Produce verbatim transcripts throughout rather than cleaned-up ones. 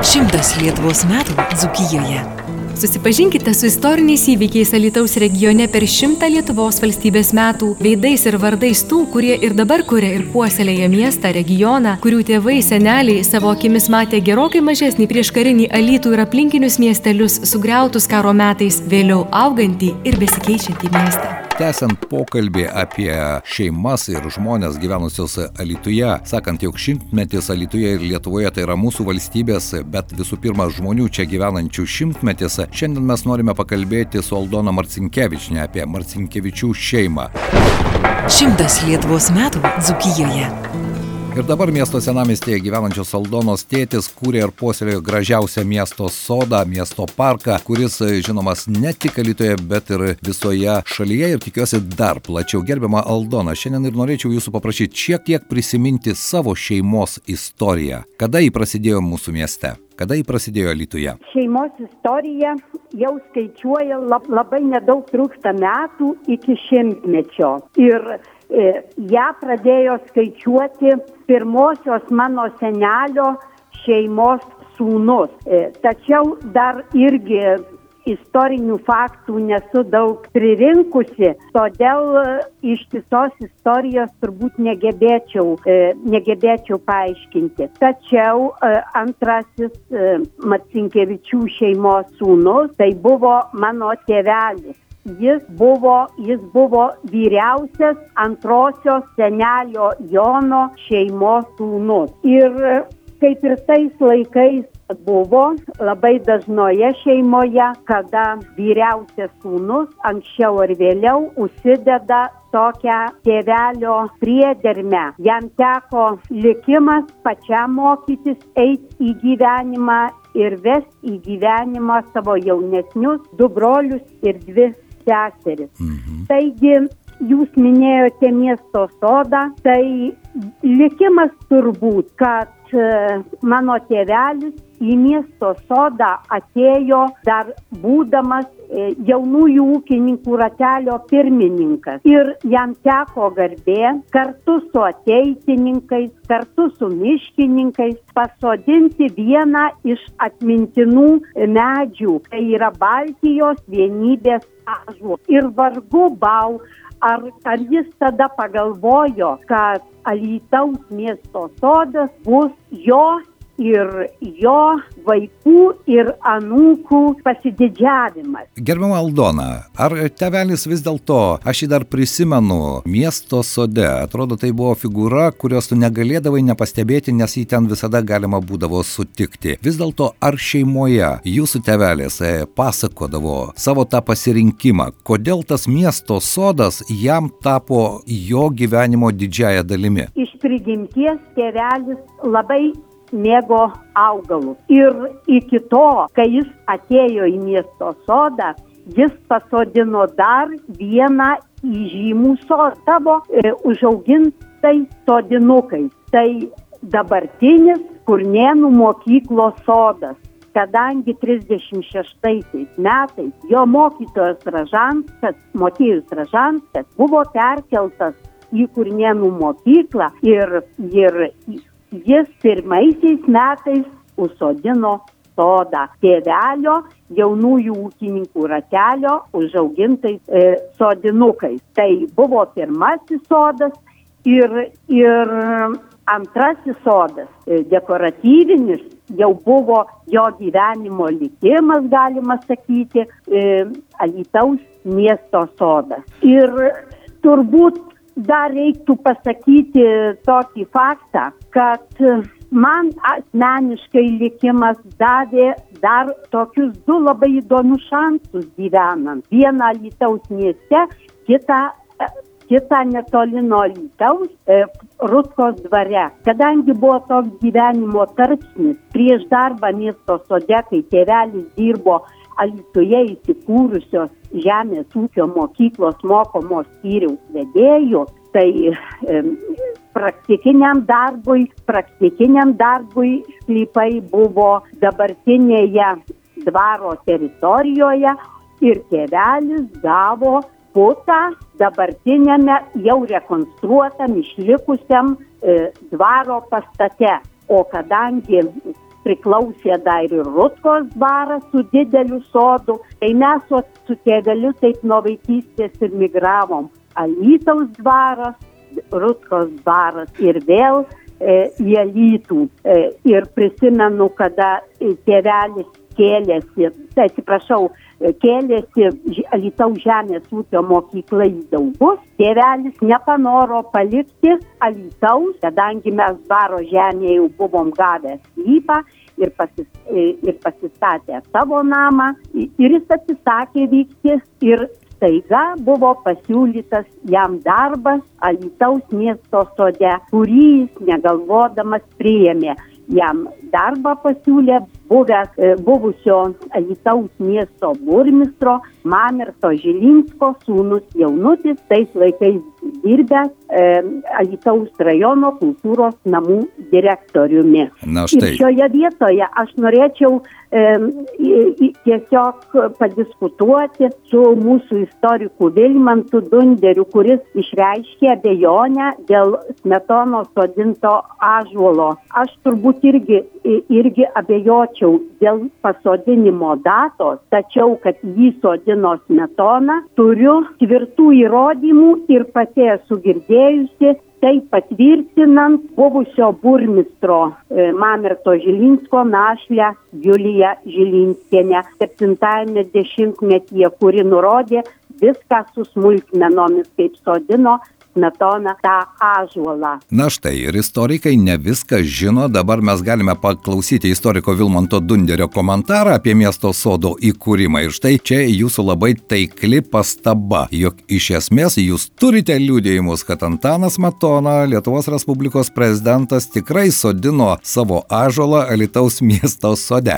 Šimtas Lietuvos metų Dzūkijoje. Susipažinkite su istoriniais įvykiais Alytaus regione per šimtą Lietuvos valstybės metų, veidais ir vardais tų, kurie ir dabar kuria ir puoselėja miestą, regioną, kurių tėvai, seneliai savo akimis matė gerokai mažesnį prieškarinį Alytų ir aplinkinius miestelius, sugriautus karo metais, vėliau augantį ir besikeičiantį miestą. Tęsiant pokalbį apie šeimas ir žmonės gyvenusius Alytuje, sakant, jog šimtmetis Alytuje ir Lietuvoje tai yra mūsų valstybės, bet visų pirma žmonių čia gyvenančių šimtmetis, šiandien mes norime pakalbėti su Aldona Marcinkevičiene apie Marcinkevičių šeimą. Šimtas Lietuvos metų Dzūkijoje. Ir dabar miesto senamiestyje gyvenančios Aldonos tėtis kūrė ir puoselėjo gražiausią miesto sodą, miesto parką, kuris žinomas ne tik Alytuje, bet ir visoje šalyje ir tikiuosi dar plačiau. Gerbiama Aldona, šiandien ir norėčiau jūsų paprašyti šiek tiek prisiminti savo šeimos istoriją. Kada ji prasidėjo mūsų mieste? Kada ji prasidėjo Alytuje? Šeimos istorija jau skaičiuoja lab, labai nedaug trūksta metų iki šimtmečio. Ir e, ją pradėjo skaičiuoti pirmosios mano senelio šeimos sūnus. E, tačiau dar irgi istorinių faktų nesu daug pririnkusi, todėl ištisos istorijos turbūt negebėčiau, e, negebėčiau paaiškinti. Tačiau e, antrasis e, Marcinkevičių šeimos sūnus tai buvo mano tėvelis. Jis buvo, jis buvo vyriausias antrosios senelio Jono šeimos sūnus. Ir kaip ir tais laikais buvo labai dažnoje šeimoje, kada vyriausias sūnus anksčiau ar vėliau užsideda tokią tėvelio priedermę. Jam teko likimas pačiam mokytis eiti į gyvenimą ir vesti į gyvenimą savo jaunesnius du brolius ir dvi seseris. Mhm. Taigi, jūs minėjote miesto sodą, tai likimas turbūt, kad e, mano tėvelis į miesto sodą atėjo dar būdamas e, jaunųjų ūkininkų ratelio pirmininkas. Ir jam teko garbė kartu su ateitininkais, kartu su miškininkais pasodinti vieną iš atmintinų medžių, tai yra Baltijos vienybės ąžuolą. Ir vargu bau, ar, ar jis tada pagalvojo, kad Alytaus miesto sodas bus jo ir jo vaikų ir anūkų pasididžiavimas. Gerbiama Aldona, ar tėvelis vis dėlto, aš jį dar prisimenu, miesto sode, atrodo tai buvo figūra, kurios tu negalėdavai nepastebėti, nes jį ten visada galima būdavo sutikti. Vis dėlto, ar šeimoje jūsų tėvelis pasakodavo savo tą pasirinkimą, kodėl tas miesto sodas jam tapo jo gyvenimo didžiąja dalimi? Iš prigimties tėvelis labai mėgo augalus. Ir iki to, kai jis atėjo į miesto sodą, jis pasodino dar vieną įžymų sodą savo e, užaugintais sodinukais. Tai dabartinis Kurnėnų mokyklos sodas. Kadangi trisdešimt šeštaisiais metais jo mokytojas Ražanskas, Motiejus Ražanskas, buvo perkeltas į Kurnėnų mokyklą ir, ir jis pirmaisiais metais užsodino sodą tėvelio jaunųjų ūkininkų ratelio užaugintais e, sodinukais. Tai buvo pirmasis sodas ir, ir antrasis sodas, e, dekoratyvinis, jau buvo jo gyvenimo likimas, galima sakyti, e, Alytaus miesto sodas. Ir turbūt dar reiktų pasakyti tokį faktą, kad man asmeniškai likimas davė dar tokius du labai įdomius šansus gyvenant. Vieną Alytaus mieste, kitą, kitą netoli nuo Alytaus, e, Rutkos dvare. Kadangi buvo toks gyvenimo tarpsnis prieš darbą miesto sode, kai tėvelis dirbo Alytuje įsikūrusios žemės ūkio mokyklos mokomos skyriaus vedėjų, tai e, praktikiniam darbui, praktikiniam darbui sklypai buvo dabartinėje dvaro teritorijoje ir tėvelis gavo butą dabartinėme jau rekonstruotam išlikusiam e, dvaro pastate. O kadangi priklausė dar ir Rutkos dvaras su dideliu sodu. Tai mes su, su tėveliu taip nuo vaikystės ir migravom. Alytaus dvaras, Rutkos dvaras ir vėl e, į Alytų. E, ir prisimenu, kada tėvelis kėlėsi, tai atsiprašau, kėlėsi Alytaus žemės ūkio mokykla į Daugus. Tėvelis nepanoro palikti Alytaus, kadangi mes dvaro žemėje jau buvom gavę sklypą ir, pasis, ir pasistatę savo namą. Ir jis atsisakė vykti ir staiga buvo pasiūlytas jam darbas Alytaus miesto sode, kurį jis negalvodamas priėmė. Jam darbą pasiūlė buvęs, buvusio Alytaus miesto burmistro Mamerto Žilinsko sūnus jaunutis, tais laikais dirbęs e, Alytaus rajono kultūros namų direktoriumi. Na štai. Ir šioje vietoje aš norėčiau e, tiesiog padiskutuoti su mūsų istoriku Vilmantu Dunderiu, kuris išreiškė abejonę dėl Smetonos sodinto ąžuolo. Aš turbūt irgi, irgi abejočiau dėl pasodinimo datos, tačiau, kad jį sodino Smetona, turiu tvirtų įrodymų ir pati esu girdėjusi, tai patvirtinant buvusio burmistro e, Mamerto Žilinsko našlę Juliją Žilinskienę septintajame dešimtmetyje, kuri nurodė viską su smulkmenomis, kaip sodino Smetona tą ąžuolą. Na štai, ir istorikai ne viską žino. Dabar mes galime paklausyti istoriko Vilmanto Dunderio komentarą apie miesto sodo įkūrimą. Ir štai čia jūsų labai taikli pastaba, jog iš esmės jūs turite liudijimus, kad Antanas Smetona, Lietuvos Respublikos prezidentas, tikrai sodino savo ąžuolą Alytaus miesto sode.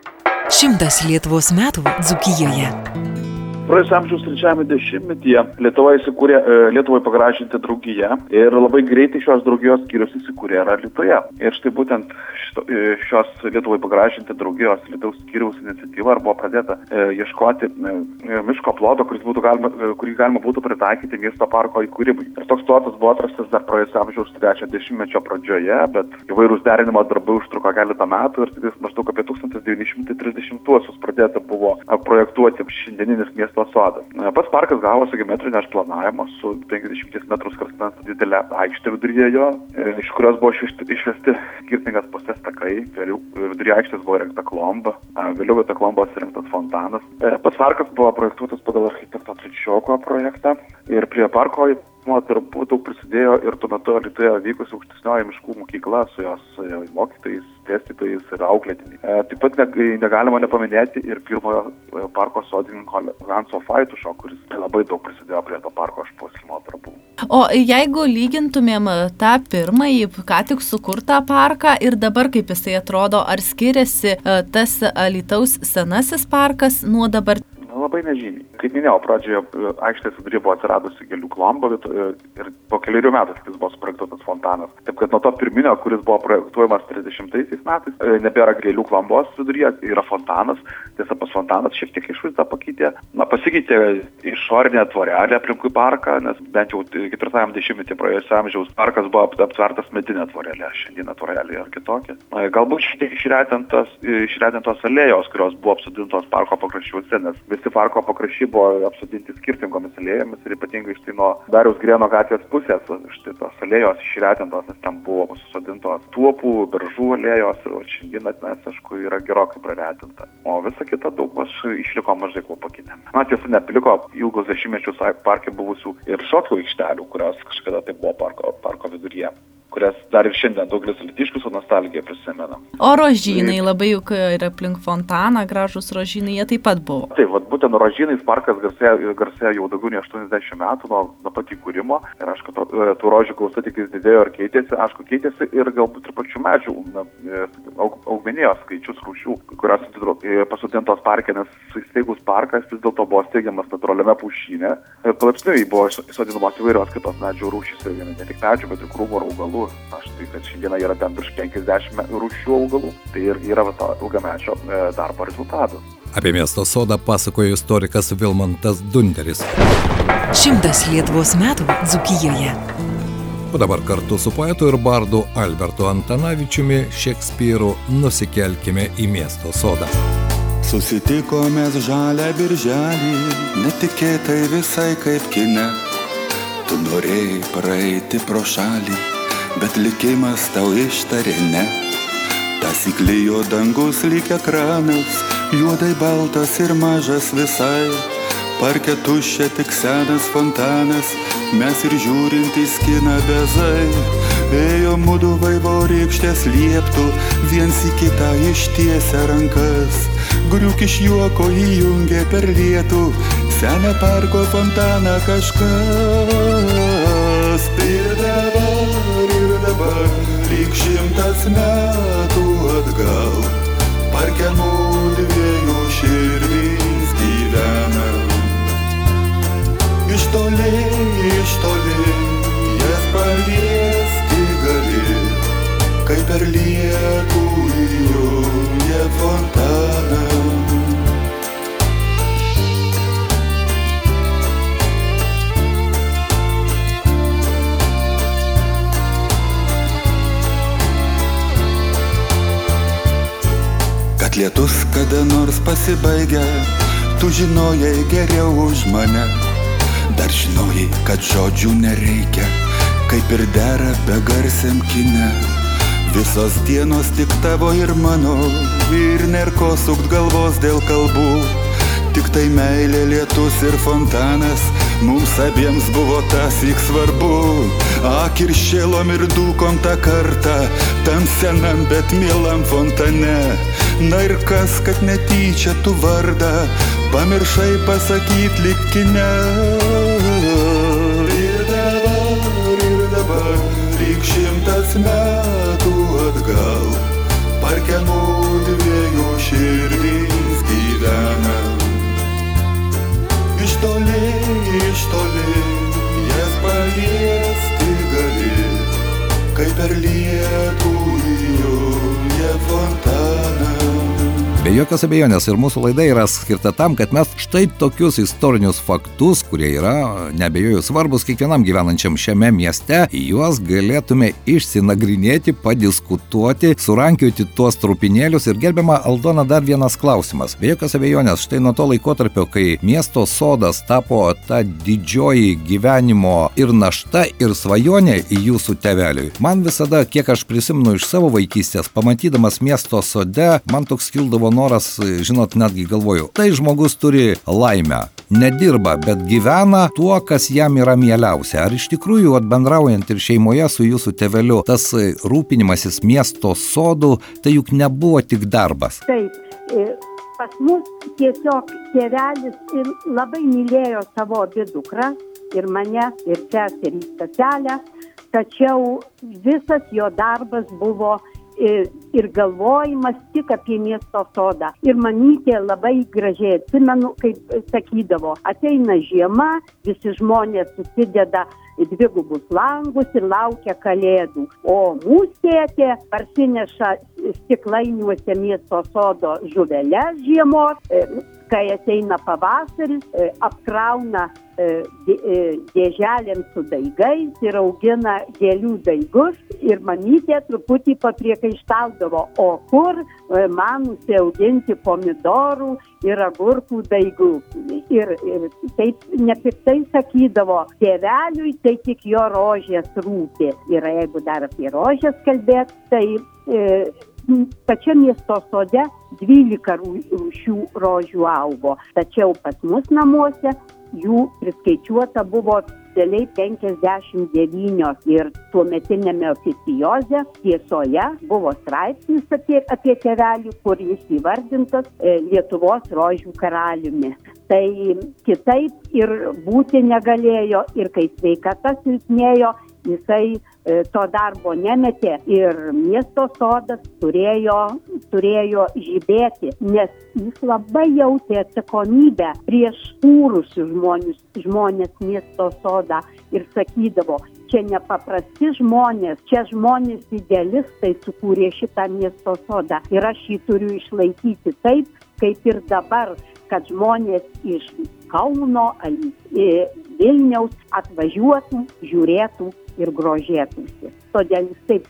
Šimtas Lietuvos metų Dzūkijoje. Praėjusio amžiaus trečiajame dešimtmetyje Lietuva įsikūrė e, Lietuvai pagražinti draugiją ir labai greitai šios draugijos skyrius įsikūrė ir Alytuje. Ir štai būtent šito, e, šios Lietuvai pagražinti draugijos Alytaus skyriaus iniciatyva buvo pradėta e, ieškoti e, miško ploto, kuris būtų galima, e, kurį galima būtų pritaikyti miesto parko įkūrimui. Ir toks plotas buvo atrastas dar praėjusio amžiaus trečiojo dešimtmečio pradžioje, bet įvairūs derinimo darbai užtruko keletą metų ir tik maždaug apie tūkstantis devyni šimtai trisdešimtuosius pradėta buvo projektuoti šiandieninis miesto sodas. Pats parkas gavosi geometrinio išplanavimo su penkiasdešimt metrų skersmens didelė aikštė viduryje jo, iš kurios buvo išvesti skirtingas pusės takai. Viduryje aikštės buvo įrengta klomba, vėliau ta klombos įrengtas fontanas. Pats parkas buvo projektuotas pagal architekto Tričioko projektą ir prie parko darbų daug prisidėjo ir tuo metu Alytuje vykusi aukštesnioji miškų mokykla su jos mokytojais, dėstytojais ir auklėtiniais. Taip pat negalima nepaminėti ir pirmojo parko sodininko Hanso Faitušo, kuris labai daug prisidėjo prie to parko išpuoselėjimo darbų. O jeigu lygintumėm tą pirmąjį, ką tik sukurtą parką ir dabar kaip jisai atrodo, ar skiriasi tas Alytaus senasis parkas nuo dabar? Labai nežymiai. Kaip minėjau, pradžioje aikštės viduryje buvo atsiradusi gėlių klomba ir po keliarių metų jis buvo suprojektuotas fontanas. Taip kad nuo to pirminio, kuris buvo projektuojamas trisdešimtaisiais metais, nebėra gėlių klombos viduryje, yra fontanas. Tiesa, pas fontanas šiek tiek išvaizdą pakeitė. Na, pasikeitė išorinė tvorelė aplinkui parką, nes bent jau ketvirtajame dešimtmetyje praėjusio amžiaus parkas buvo aptvertas medinė tvorelė. Šiandieną tvorelė yra kitokia. Na, galbūt šiek tiek išretintos, išretintos alėjos, kurios buvo apsodintos parko pakraščiuose, nes visi parko pakraščiai buvo apsodinti skirtingomis alėjomis ir ypatingai štai nuo Dariaus Girėno gatvės pusės štai tos alėjos išretintos, nes ten buvo susodintos tuopų, beržų alėjos ir šiandieną nes, aišku, yra gerokai praretinta. O visa kita daug maž išliko mažai kuo pakitę. Na, tiesa, nepaliko ilgus dešimtmečius parke buvusių ir šokių aikštelių, kurios kažkada tai buvo parko, parko viduryje, kurias dar ir šiandien daugelis alytiškių su nostalgija prisimena. O rožynai labai juk ir aplink fontaną, gražus rožynai, jie taip pat buvo. Taip, vat būtent rožynais parkas garsėja, garsėja jau daugiau nei aštuoniasdešimt metų nuo, nuo pat įkūrimo. Ir aišku, to, tų rožių gausa tik didėjo ir keitėsi, aišku, keitėsi ir galbūt ir pačių medžių, na, aug, augmenijos skaičius rūšių, kurios pasodintos parke, nes įsteigus parkas vis dėlto buvo steigiamas natūraliame pušyne. Palaipsniui buvo įsodinamos įvairios kitos medžių rūšys, ne tik medžių, bet ir krūmų ir augalų. Aš tai, kad šiandieną yra ten virš penkiasdešimt rūšių augalų, tai ir yra va, to ilgamečio darbo rezultatas. Apie miesto sodą pasakojo istorikas Vilmantas Dunderis. Šimtas Lietuvos metų Dzūkijoje. O dabar kartu su poetu ir bardu Albertu Antanavičiumi Šekspyru nusikelkime į miesto sodą. Susitikome žalią birželį, netikėtai visai kaip kine. Tu norėjai praeiti pro šalį, bet likimas tau ištarė ne. Tasiklijo dangus lyg ekranas, juodai baltas ir mažas visai. Parke tuščia tik senas fontanas, mes ir žiūrintys kiną bezai. Ėjo mudu vaivorykštės lieptų, viens į kitą ištiesia rankas. Griuk iš juoko įjungė per lietų, senę parko fontaną kažkas. Ir dabar, ir dabar, lyg šimtas metų atgal, parke mudviejų širdys gyvena. Iš toli, iš toli, jas paliesti gali, kai per lietų įjungia fontaną. Kad lietus kada nors pasibaigia, tu žinojai geriau už mane. Dar žinojai, kad žodžių nereikia, kaip ir dera begarsiam kine. Visos dienos tik tavo ir mano, ir nėr ko sukt galvos dėl kalbų. Tik tai meilė, lietus ir fontanas, mums abiems buvo tasik svarbu. Ak ir šėlom ir dūkom tą kartą, tam senam bet mielam fontane. Na ir kas, kad netyčia tu vardą pamiršai pasakyt lyg kine. Ir dabar, ir dabar, lyg šimtas metų atgal, parke mudviejų širdys gyvena. Iš toli, iš toli, jas paliesti gali, kai per lietų įjungia fontaną. Be jokios abejonės ir mūsų laida yra skirta tam, kad mes štai tokius istorinius faktus, kurie yra, neabejoju, svarbus kiekvienam gyvenančiam šiame mieste, juos galėtume išsinagrinėti, padiskutuoti, surankioti tuos trupinėlius. Ir gerbiama Aldona, dar vienas klausimas. Be jokios abejonės, štai nuo to laikotarpio, kai miesto sodas tapo ta didžioji gyvenimo ir našta, ir svajonė į jūsų tėveliui. Man visada, kiek aš prisimenu iš savo vaikystės, pamatydamas miesto sode, man toks kildavo noras, žinot, netgi galvoju, tai žmogus turi laimę, nedirba, bet gyvena tuo, kas jam yra mieliausia. Ar iš tikrųjų, bendraujant ir šeimoje su jūsų tėveliu, tas rūpinimasis miesto sodų, tai juk nebuvo tik darbas? Taip, pas mus tiesiog tėvelis labai mylėjo savo abi dukras, ir mane, ir seserį Staselę, tačiau visas jo darbas buvo ir galvojimas tik apie miesto sodą. Ir mamytė labai gražiai atsimenu, kaip sakydavo, ateina žiema, visi žmonės susideda dvigubus langus ir laukia kalėdų. O mūsų tėtė parsineša stiklainiuose miesto sodo žuveles žiemos, kai ateina pavasaris, apkrauna dėželėm su daigais ir augina gėlių daigus. Ir mamytė truputį papriekaištaudavo, o kur man užsiauginti pomidorų ir agurkų daigų. Ir, ir taip nepiktai sakydavo, tėveliui tai tik jo rožės rūpi. Ir jeigu dar apie rožės kalbėt, tai e, pačia miesto sode dvylika rūšių rožių augo. Tačiau pas mus namuose jų priskaičiuota buvo dėliai penkiasdešimt devynios. Ir tuometinėme oficioze Tiesoje buvo straipsnis apie, apie tėvelį, kur jis įvardintas e, Lietuvos rožių karaliumi. Tai kitaip ir būti negalėjo, ir kai sveikata silpnėjo, jisai e, to darbo nemetė ir miesto sodas turėjo, turėjo žibėti, nes jis labai jautė atsakomybę prieš kūrusius žmonės, žmonės miesto sodą ir sakydavo, čia nepaprasti žmonės, čia žmonės idealistai sukūrė šitą miesto sodą ir aš jį turiu išlaikyti taip, kaip ir dabar, kad žmonės iš Kauno, Vilniaus atvažiuotų, žiūrėtų ir grožėtųsi. Todėl jis taip,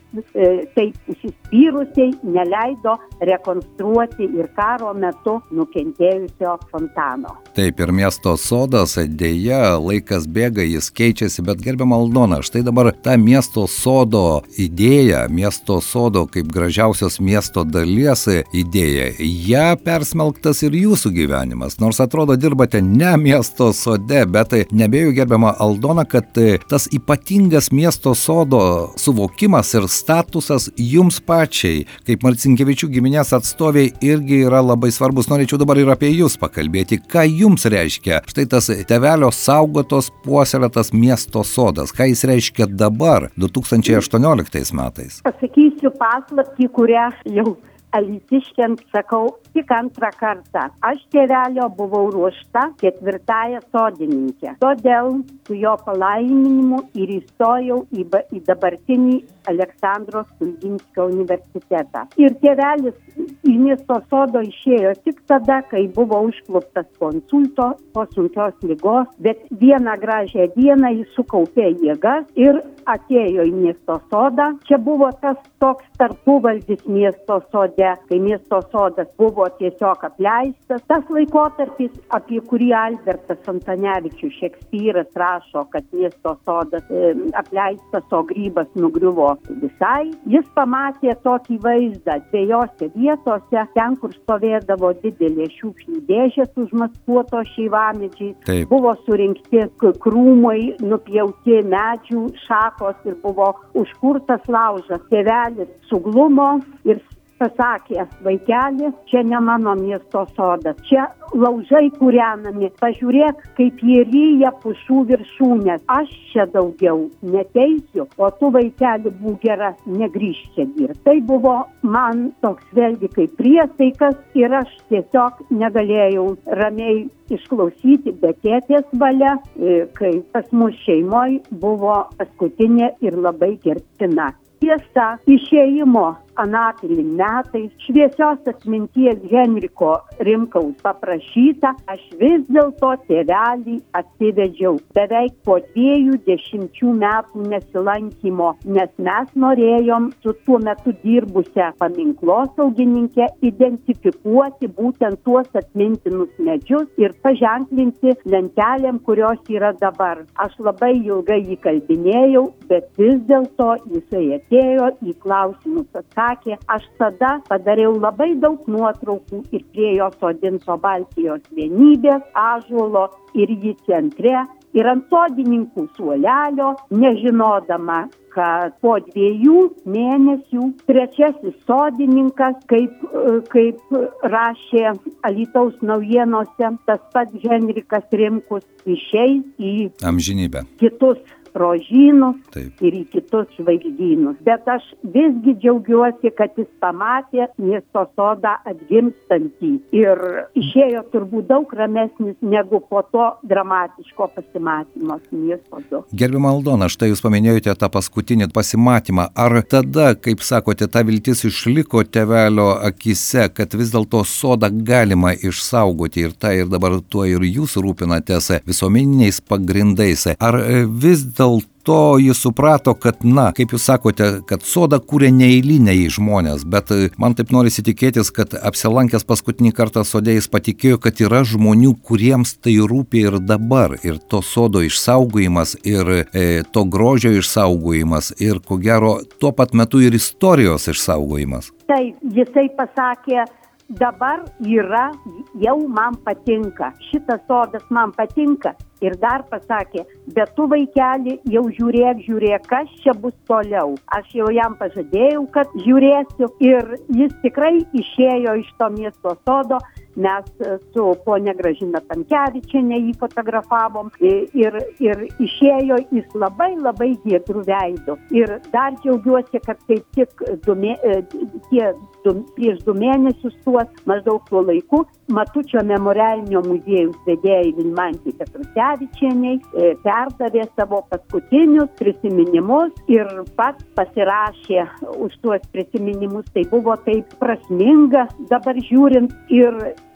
taip užsispyrusiai neleido rekonstruoti ir karo metu nukentėjusio fontano. Taip, ir miesto sodas, dėja, laikas bėga, jis keičiasi, bet gerbiama Aldona, štai dabar ta miesto sodo idėja, miesto sodo kaip gražiausios miesto dalies idėja, ją persmelktas ir jūsų gyvenimas, nors atrodo dirbate ne miesto sode, bet nebėjau gerbiama Aldona, kad tas ypatingas miesto sodo suvokimas ir statusas jums pačiai, kaip Marcinkevičių giminės atstoviai, irgi yra labai svarbus. Norėčiau dabar ir apie jūs pakalbėti, ką jums reiškia štai tas tėvelio saugotos puoselėtas miesto sodas, ką jis reiškia dabar, du tūkstančiai aštuonioliktais metais. Pasakysiu paslaptį, kurią jau alytiškiams sakau tik antrą kartą. Aš tėvelio buvau ruošta ketvirtąją sodininkė. Todėl su jo palaiminimu ir įstojau į, ba, į dabartinį Aleksandro Stulginskio universitetą. Ir tėvelis į miesto sodo išėjo tik tada, kai buvo užkluptas po insulto, po sunkios ligos, bet vieną gražią dieną jis sukaupė jėgas ir atėjo į miesto sodą. Čia buvo tas toks tarpuvaldis miesto sode, kai miesto sodas buvo tiesiog apleistas. Tas laikotarpis, apie kurį Albertas Antonevičius Šekspyras rašo, kad miesto sodas e, apleistas, o grybas nugriuvo visai. Jis pamatė tokį vaizdą dviejose vietose, ten, kur stovėdavo didelė šiukšlių dėžės užmaskuoto šeivamedžiai. Taip. Buvo surinkti krūmai, nupjauti medžių šakos ir buvo užkurtas laužas. Tėvelis suglumo ir pasakė: vaikeli, čia ne mano miesto sodas, čia laužai kūrenami, pažiūrėk, kaip jie ryja pušų viršūnės. Aš čia daugiau neteisiu, o tu, vaikeli, būk gera, negrįžk čia dirbti. Tai buvo man toks vėlgi kaip priesaikas ir aš tiesiog negalėjau ramiai išklausyti, bet tėtės valia, kai pas mus šeimoj buvo paskutinė ir labai gerbtina. Tiesa, išėjimo anapilin metais šviesios atminties Henriko Rimkaus paprašyta, aš vis dėlto tėvelį atsivedžiau beveik po dviejų dešimčių metų nesilankymo, nes mes norėjom su tuo metu dirbusią paminklosaugininkė identifikuoti būtent tuos atmintinus medžius ir paženklinti lentelėm, kurios yra dabar. Aš labai ilgai jį kalbinėjau, bet vis dėlto jisai atėjo į klausimus atsakė. Aš tada padariau labai daug nuotraukų ir prie jo sodinto Baltijos vienybės ąžuolo ir jį centre ir ant sodininkų suolelio, nežinodama, kad po dviejų mėnesių trečiasis sodininkas, kaip, kaip rašė Alytaus naujienose, tas pats Henrikas Rimkus, išeis į amžinybę, kitus rožynus. Taip. Ir į kitus žvaigždynus. Bet aš visgi džiaugiuosi, kad jis pamatė miesto sodą atgimstantį ir išėjo turbūt daug ramesnis negu po to dramatiško pasimatymo su miesto sodu. Gerbiama Aldona, štai jūs paminėjote tą paskutinį pasimatymą. Ar tada, kaip sakote, ta viltis išliko tėvelio akise, kad vis dėlto sodą galima išsaugoti ir tai ir dabar tuo ir jūs rūpinatės visuomeniniais pagrindais? Ar vis dėl to jis suprato, kad, na, kaip jūs sakote, kad sodą kūrė neeiliniai žmonės, bet man taip norisi tikėtis, kad apsilankęs paskutinį kartą sode jis patikėjo, kad yra žmonių, kuriems tai rūpi ir dabar, ir to sodo išsaugojimas, ir e, to grožio išsaugojimas, ir ko gero tuo pat metu ir istorijos išsaugojimas. Taip, jisai pasakė, dabar yra, jau man patinka, šitas sodas man patinka. Ir dar pasakė, bet tu, vaikeli, jau žiūrėk, žiūrėk, kas čia bus toliau. Aš jau jam pažadėjau, kad žiūrėsiu ir jis tikrai išėjo iš to miesto sodo. Mes su ponia Gražina Tamkevičienė jį fotografavom ir, ir išėjo jis labai labai giedrų veidų. Ir dar džiaugiuosi, kad kaip tik du, tie, du, prieš du mėnesius tuos maždaug tuo laiku Matučio memorialinio muziejaus vedėjai Vilmantei Petrusevičienei perdavė savo paskutinius prisiminimus ir pats pasirašė už tuos prisiminimus. Tai buvo taip prasminga dabar žiūrint ir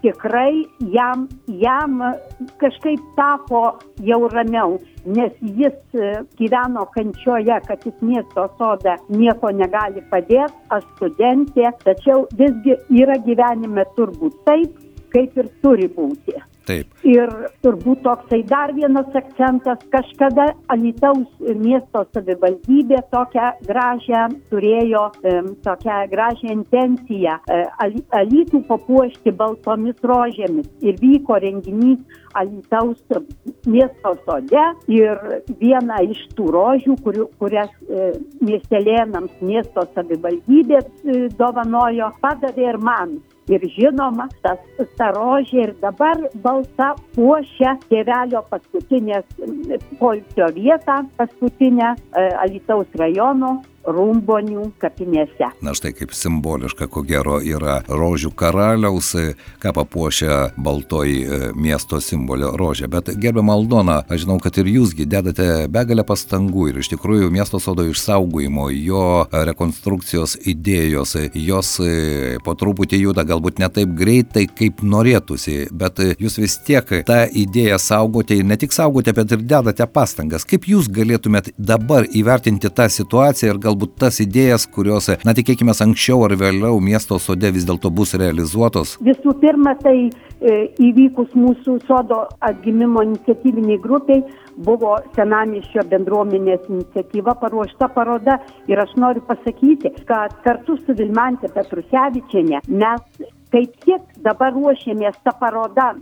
tikrai jam, jam kažkaip tapo jau ramiau, nes jis gyveno kančioje, kad jis miesto sodą nieko negali padėti, aš studentė, tačiau visgi yra gyvenime turbūt taip, kaip ir turi būti. Taip. Ir turbūt toksai dar vienas akcentas, kažkada Alytaus miesto savivaldybė tokią gražią turėjo, tokią gražią intenciją Alytų papuošti baltomis rožėmis. Ir vyko renginys Alytaus miesto sode ir viena iš tų rožių, kurių, kurias miestelėnams miesto savivaldybė dovanojo, padavė ir man. Ir žinoma, tas, ta rožė ir dabar balta puošia tėvelio paskutinės poilsio vietą, paskutinę Alytaus rajono Rumbonių kapinėse. Na štai kaip simboliška, ko gero, yra rožių karaliaus, ką papuošia baltoji miesto simbolio rožė. Bet gerbiama Aldona, aš žinau, kad ir jūsgi dedate begalę pastangų ir iš tikrųjų miesto sodo išsaugojimo, jo rekonstrukcijos idėjos, jos po truputį juda galbūt ne taip greitai, kaip norėtųsi, bet jūs vis tiek tą idėją saugote ir ne tik saugote, bet ir dedate pastangas. Kaip jūs galėtumėt dabar įvertinti tą situaciją ir gal galbūt tas idėjas, kurios, na tikėkime, anksčiau ar vėliau miesto sode vis dėlto bus realizuotos? Visų pirma, tai e, įvykus mūsų sodo atgimimo iniciatyviniai grupiai buvo Senamiesčio bendruomenės iniciatyva paruošta paroda ir aš noriu pasakyti, kad kartu su Vilmante Petrusevičiene mes kaip tik dabar ruošiamės tą parodą.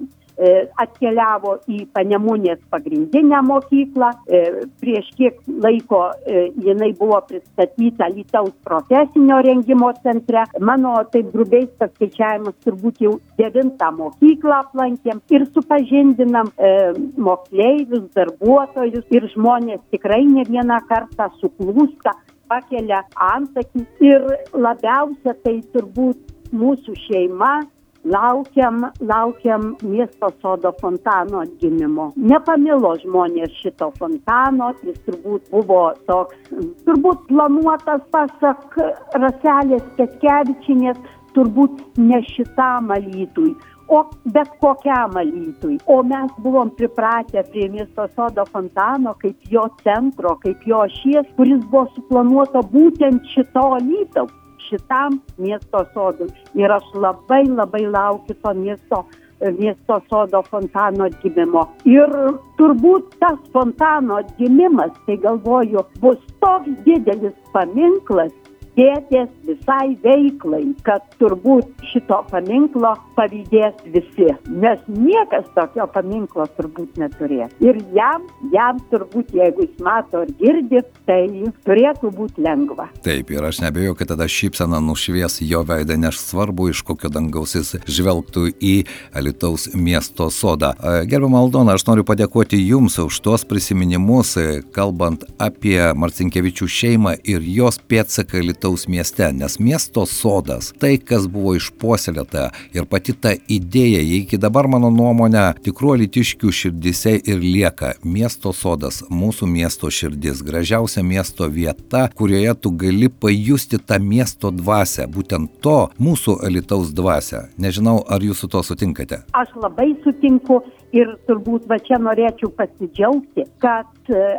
Atkeliavo į Panemunės pagrindinę mokyklą. Prieš kiek laiko jinai buvo pristatyta Alytaus profesinio rengimo centre. Mano taip grubiais paskaičiavimas turbūt jau devintą mokyklą aplankėm ir supažindinam moksleivius, darbuotojus ir žmonės tikrai ne vieną kartą suklūsta, pakelia antakį ir labiausia tai turbūt mūsų šeima. Laukiam, laukiam miesto sodo fontano atgimimo. Nepamilo žmonės šito fontano, jis turbūt buvo toks, turbūt planuotas pasak Raselės Petkevičienės, turbūt ne šitam Alytui, o bet kokiam Alytui. O mes buvom pripratę prie miesto sodo fontano kaip jo centro, kaip jo ašies, kuris buvo suplanuota būtent šito Alytaus. Šitam miesto sodui. Ir aš labai labai laukiu to miesto, miesto sodo fontano atgimimo. Ir turbūt tas fontano atgimimas, tai galvoju, bus toks didelis paminklas tėtės visai veiklai, kad turbūt šito paminklo pavydės visi, nes niekas tokio paminklo turbūt neturės. Ir jam, jam turbūt, jeigu jis mato ar girdi, tai turėtų būti lengva. Taip, ir aš nebejoju, kad tada šypsena nušvies jo veidą, nes svarbu, iš kokio dangaus jis žvelgtų į Alytaus miesto sodą. Gerbiama Aldona, aš noriu padėkoti Jums už tuos prisiminimus, kalbant apie Marcinkevičių šeimą ir jos pėdsaką Alytaus mieste, nes miesto sodas, tai kas buvo išpuoselėta ir pati ta idėja, iki dabar mano nuomonė tikrų alytiškių širdise ir lieka. Miesto sodas, mūsų miesto širdis, gražiausia miesto vieta, kurioje tu gali pajusti tą miesto dvasią, būtent to mūsų Alytaus dvasią. Nežinau, ar jūs su to sutinkate? Aš labai sutinku ir turbūt va čia norėčiau pasidžiaugti, kad,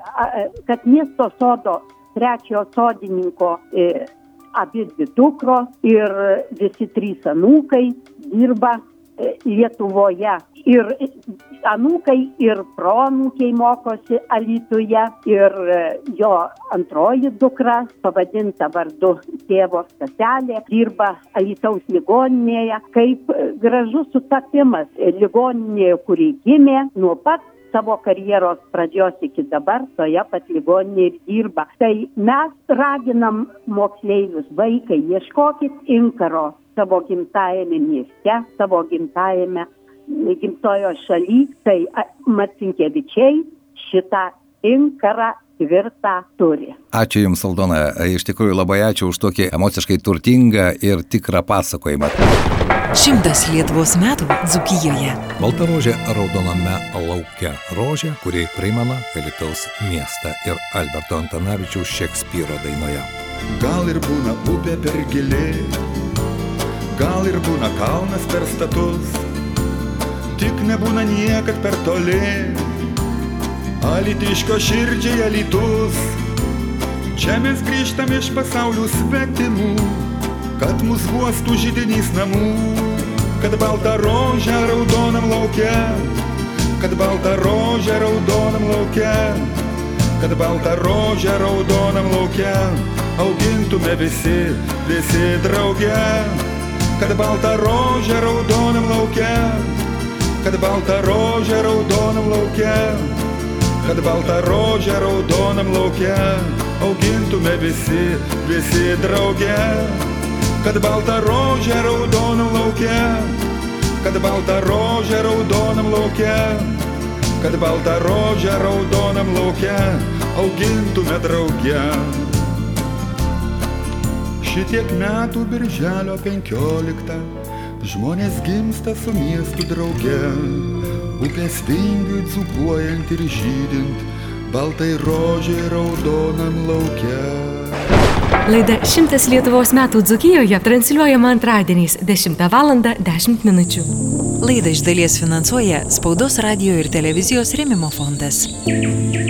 kad miesto sodo trečiojo sodininko e, abi dvi dukros ir visi trys anūkai dirba e, Lietuvoje. Ir anūkai ir proanūkiai mokosi Alytuje ir e, jo antroji dukra, pavadinta vardu tėvo Staselė, dirba Alytaus ligoninėje. Kaip gražus sutapimas ligoninėje, kuri gimė nuo pat savo karjeros pradžios iki dabar toje pat ligoninėje dirba. Tai mes raginam moksleivius, vaikai, ieškokit inkaro savo gimtajame mieste, savo gimtajame gimtojo šaly. Tai Marcinkevičiai šitą inkarą tvirtą turi. Ačiū Jums, Aldona. Iš tikrųjų labai ačiū už tokį emociškai turtingą ir tikrą pasakojimą. Šimtas Lietuvos metų Dzūkijoje. Balta rožė raudoname lauke. Rožė, kuri primena Alytaus miestą ir Alberto Antanavičiaus Šekspyro dainoje. Gal ir būna upė per gili, gal ir būna kalnas per status, tik nebūna niekad per toli. Alytiškio širdžiai Alytus, čia mes grįžtam iš pasaulių svetimų, kad mus guostų židinys namų, kad balta rožė raudonam lauke, kad balta rožė raudonam lauke, kad balta rožė raudonam lauke, augintume visi, visi drauge, kad balta rožė raudonam lauke, kad balta rožė raudonam lauke, kad balta rožė raudonam lauke, augintume visi, visi drauge, kad balta rožė raudonam lauke, kad balta rožė raudonam lauke, kad balta rožė raudonam lauke, augintume drauge. Šitiek metų birželio penkioliktą žmonės gimsta su miestu drauge, upės vingiui dzūkuojant ir žydint, baltai rožiai raudonam lauke. Laida Šimtas Lietuvos metų Dzūkijoje transliuojama antradieniais dešimtą valandą dešimt minučių. Laidą iš dalies finansuoja Spaudos, radijo ir televizijos rėmimo fondas.